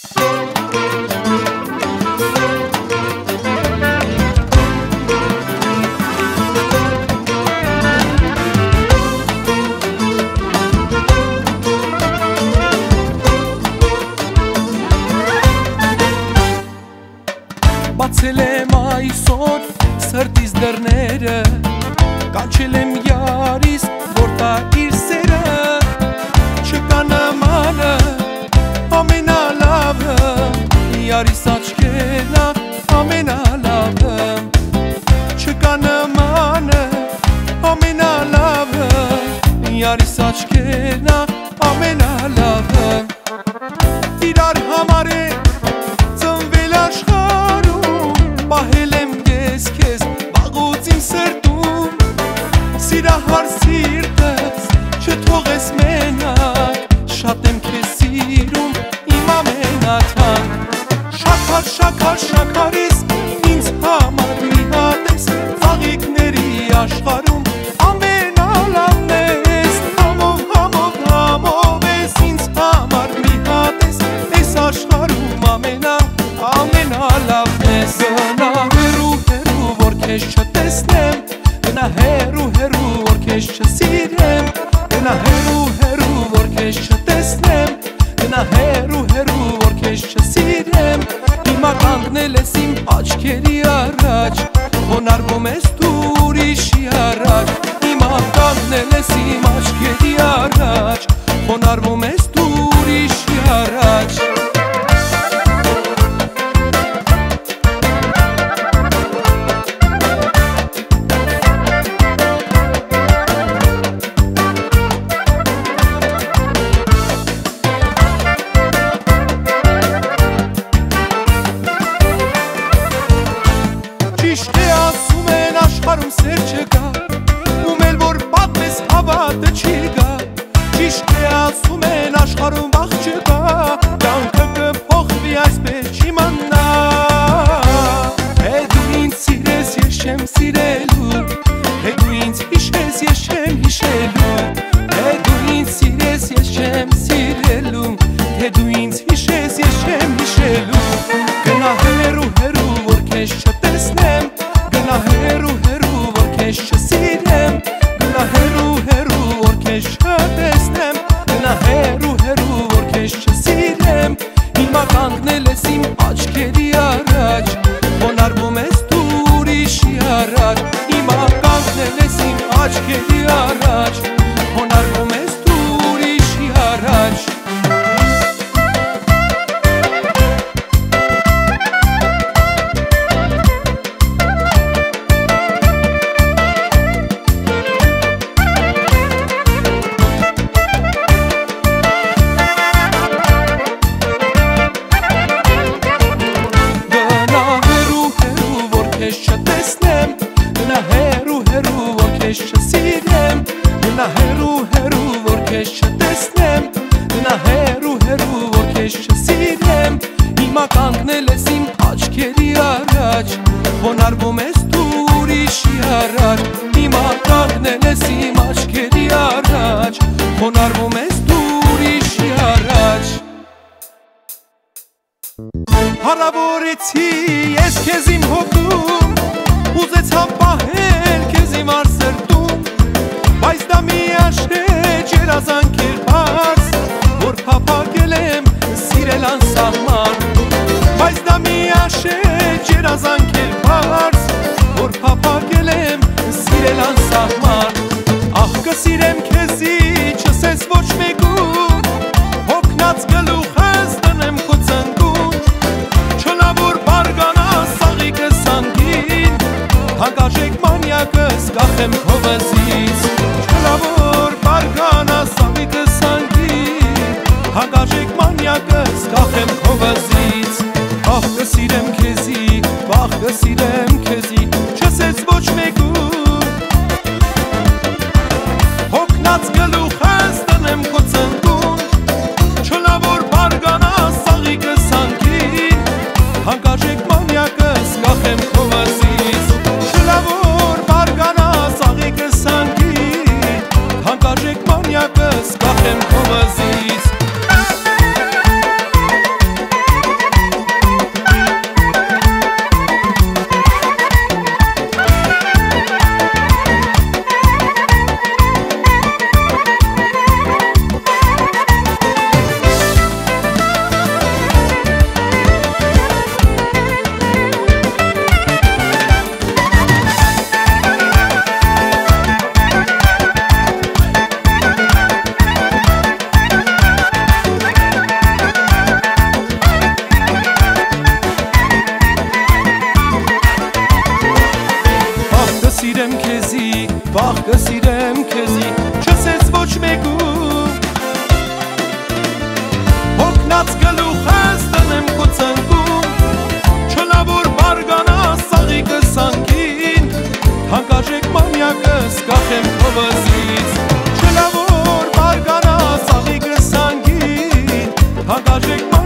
Բացել եմ այսօր սրտիս դռները, կանչել եմ յարիս, որ տա իր սերը, չկա նմանը, ամենալավը, յարիս աչքերն ամենալավը, չկա նմանը, ամենալավը, յարիս աչքերն ամենալավը, իրար համար է պահել եմ ես քեզ վաղուց իմ սրտում, սիրահար սիրտս չթողես մենակ, շատ եմ քեզ սիրում իմ ամենաթան, շաքար շաքար շաքարիս ինձ համար մի հատ ես, ծաղիկների աշխարհում ամենալավն ես, համով համով համով ես ինձ համար մի հատ ես, այս աշխարհում ամենալավն ես, քեզ չտեսնեմ, գնա հեռու հեռու, որ քեզ չսիրեմ, գնա հեռու հեռու, որ քեզ չտեսնեմ, գնա հեռու հեռու, որ քեզ չսիրեմ, հիմա կանգնել ես իմ աչքերի առաջ, խոնարհվում ես դու ուրիշի առաջ, հիմա կանգնել ես իմ աչքերի առաջ, խոնարհվում ես դու ուրիշի առաջ. Աշխարհում սեր չկա, ում էլ որ պատմես հավատը չի գա, ճիշտ է ասում են աշխարհում վախ չկա, կյանքը կփոխվի այսպես չիմանա, դու ինձ սիրես ես չեմ սիրելու, դու ինձ հիշես ես չեմ հիշելու, դու ինձ սիրես ես չեմ սիրելու, դու ինձ հիշես ես չեմ հիշելու, գնա հեռու հեռու որ քեզ չտեսնեմ, գնա հեռու հեռու որ քեզ չսիրեմ, գնա հեռու հեռու որ քեզ չտեսնեմ, գնա հեռու հեռու որ քեզ չսիրեմ, հիմա կանգնել ես իմ աչքերի առաջ, խոնարհվում ես դու ուրիշի առաջ, հիմա կանգնել ես իմ աչքերի առաջ, խոնարհվում ես դու ուրիշի առաջ. Չտեսնեմ, գնա հեռու հեռու, որ քեզ չսիրեմ, գնա հեռու հեռու, որ քեզ չտեսնեմ, գնա հեռու հեռու, որ քեզ չսիրեմ, հիմա կանգնել ես իմ աչքերի առաջ, խոնարհվում ես դու ուրիշի առաջ, հիմա կանգնել ես իմ աչքերի առաջ, խոնարհվում ես դու ուրիշի առաջ. Հարավորեցի ես քեզ իմ հոգում, ուզեցա պահել քեզ իմ արսրտում, բայց դա միաշեջ երազանք էր բաց, որ փափագել եմ սիրել անսահման, բայց դա միաշեջ երազանք էր բաց, որ փափագել եմ սիրել անսահման, ահ կսիրեմ քեզի չսես ոչ մեկում, հոգնած գլուխս տնեմ քո ծնկում, չլավոր բարգանաս սաղիկս անգին, հանկարժեք մանյակս կախեմ քո վզից, չլավոր բարգանաս սաղիկս անգին, հանկարժեք մանյակս կախեմ քո վզից, ահ կսիրեմ քեզի, վախ կսիրեմ քեզի, չսես ոչ մեկում, հոգնած գլուխս տնեմ քո ծնկում, չլավոր բարգանաս սաղիկս անգին, հանկարժեք մանյակս կախեմ քո վզից, չլավոր բարգանաս սաղիկս անգին, հանկարժեք մանյակս կախեմ քո վզից. գախեմ քովազից Չլավոր բարգանա սաղի գսանգին Հագարժեք